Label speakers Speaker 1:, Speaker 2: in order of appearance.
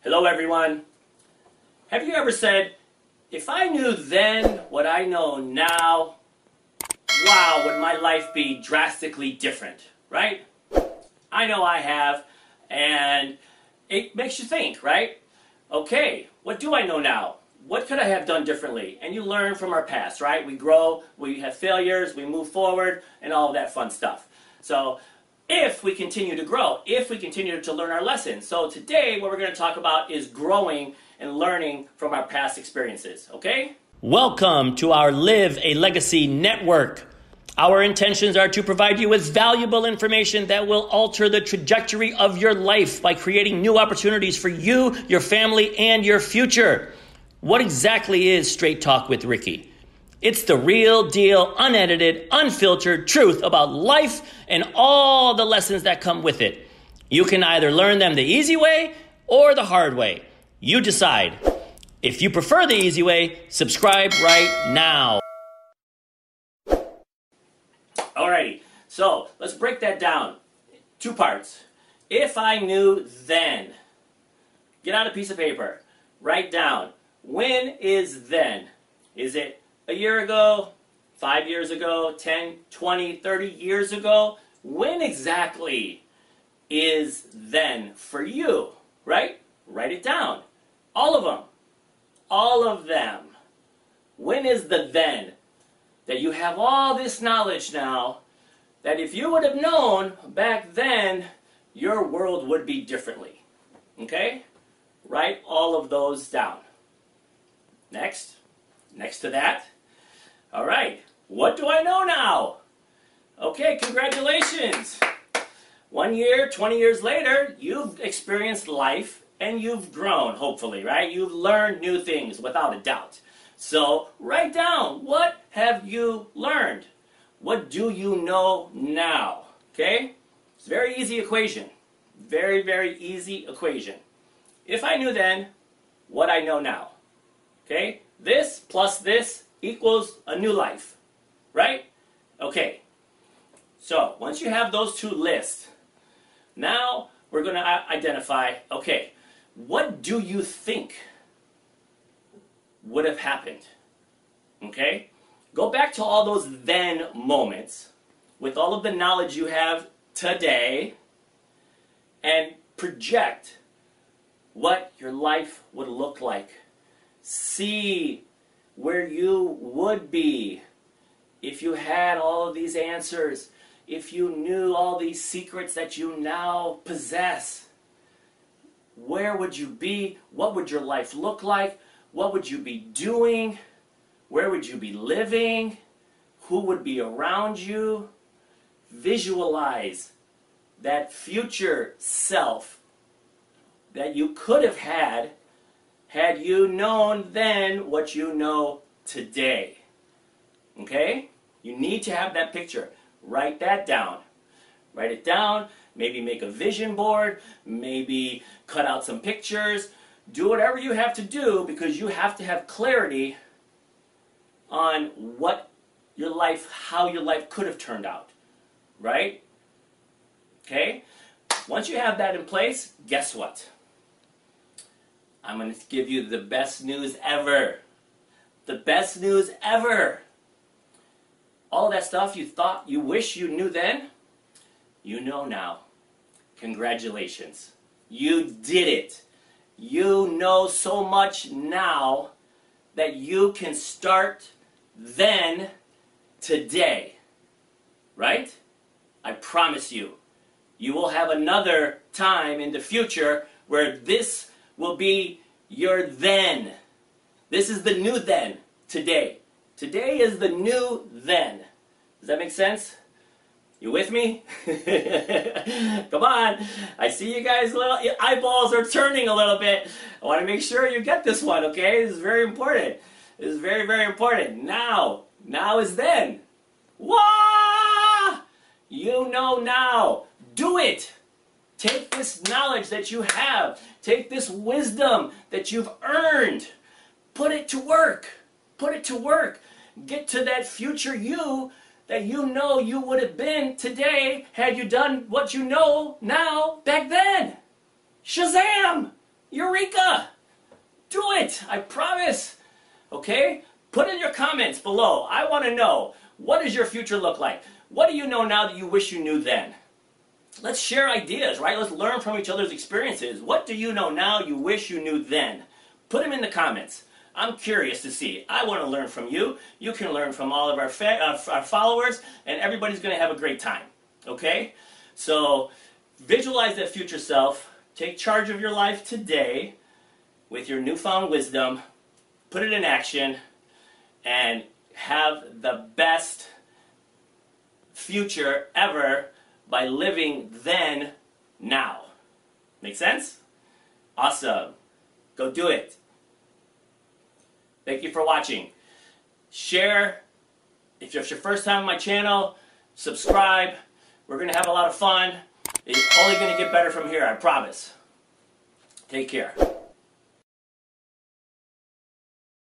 Speaker 1: Hello everyone. Have you ever said, if I knew then what I know now, wow, would my life be drastically different, right? I know I have, and it makes you think, right? Okay, what do I know now? What could I have done differently? And you learn from our past, right? We grow, we have failures, we move forward, and all of that fun stuff. So, if we continue to grow, if we continue to learn our lessons. So today what we're going to talk about is growing and learning from our past experiences, okay? Welcome to our Live a Legacy Network. Our intentions are to provide you with valuable information that will alter the trajectory of your life by creating new opportunities for you, your family, and your future. What exactly is Straight Talk with Ricky? It's the real deal, unedited, unfiltered truth about life and all the lessons that come with it. You can either learn them the easy way or the hard way. You decide. If you prefer the easy way, subscribe right now. Alrighty, so let's break that down. Two parts. If I knew then, get out a piece of paper, write down, when is then? Is it a year ago, 5 years ago, 10, 20, 30 years ago? When exactly is then for you, right? Write it down. All of them. All of them. When is the then? That you have all this knowledge now, that if you would have known back then, your world would be differently. Okay? Write all of those down. Next. Next to that. All right, what do I know now? Okay, congratulations. 1 year, 20 years later, you've experienced life and you've grown, hopefully, right? You've learned new things, without a doubt. So write down, what have you learned? What do you know now? Okay? It's a very easy equation. Very, very easy equation. If I knew then what I know now. Okay? This plus this equals a new life, right? Okay, so once you have those two lists, now we're going to identify, okay, what do you think would have happened? Okay, go back to all those then moments with all of the knowledge you have today and project what your life would look like. See where you would be if you had all of these answers, if you knew all these secrets that you now possess. Where would you be? What would your life look like? What would you be doing? Where would you be living? Who would be around you? Visualize that future self that you could have had you known then what you know today. Okay? You need to have that picture. Write that down. Write it down. Maybe make a vision board. Maybe cut out some pictures. Do whatever you have to do, because you have to have clarity on what your life, how your life could have turned out. Right? Okay? Once you have that in place, guess what? I'm going to give you the best news ever. The best news ever. All that stuff you thought, you wish you knew then, you know now. Congratulations. You did it. You know so much now that you can start then, today. Right? I promise you. You will have another time in the future where this will be your then. This is the new then, today. Today is the new then. Does that make sense? You with me? Come on. I see you guys' little eyeballs are turning a little bit. I want to make sure you get this one, okay? This is very important. This is very, very important. Now. Now is then. Wah! You know now. Do it. Take this knowledge that you have, take this wisdom that you've earned, put it to work. Put it to work. Get to that future you that you know you would have been today had you done what you know now back then. Shazam! Eureka! Do it! I promise! Okay? Put in your comments below. I want to know, what does your future look like? What do you know now that you wish you knew then? Let's share ideas, right? Let's learn from each other's experiences. What do you know now you wish you knew then? Put them in the comments. I'm curious to see. I want to learn from you. You can learn from all of our followers, and everybody's going to have a great time. Okay? So, visualize that future self. Take charge of your life today with your newfound wisdom. Put it in action, and have the best future ever by living then, now. Make sense? Awesome. Go do it. Thank you for watching. Share. If it's your first time on my channel, subscribe. We're going to have a lot of fun. It's only going to get better from here, I promise. Take care.